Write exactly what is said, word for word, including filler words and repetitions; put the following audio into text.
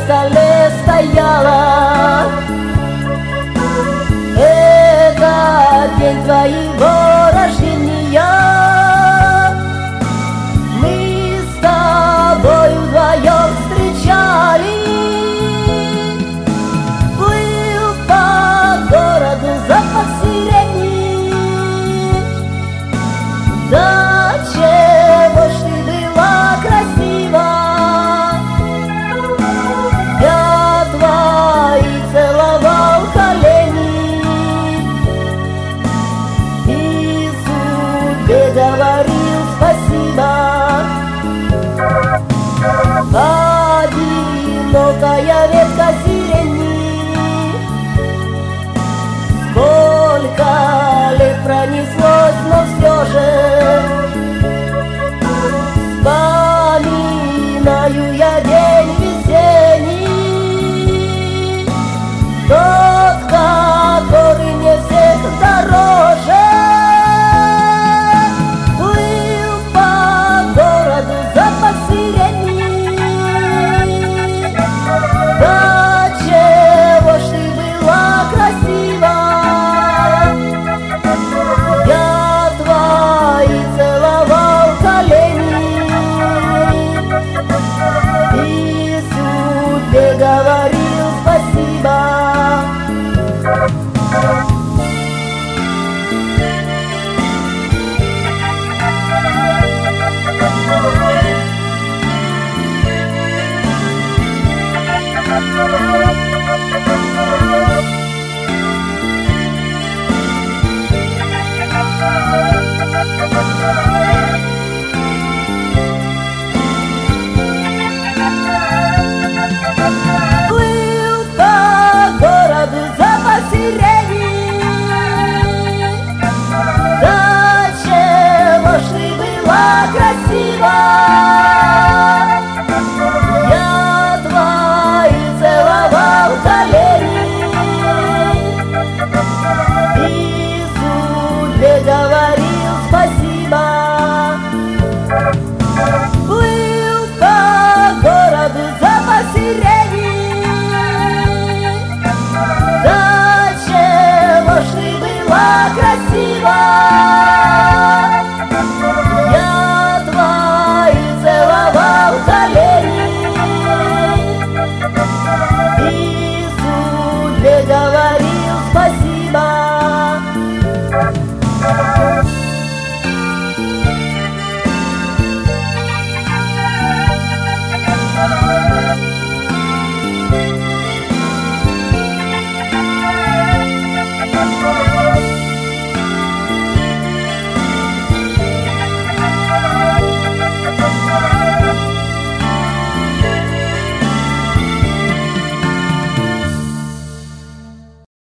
столе стояла. Это день твоего рождения. Мы с тобой вдвоем встречались. Плыл по городу запах сирени. Да чего ж ты была красива. Я твои целовал колени и судьбе говорил спасибо. Одинокая ветка сирени, сколько лет пронеслось, но все же вспоминаю я день весенний, тот, который мне всех дороже. Плыл по городу запах сирени. Да чего ж ты была красива. Я твои целовал колени и судьбе говорил спасибо. Плыл по городу запах сирени. Да чего ж ты была красива.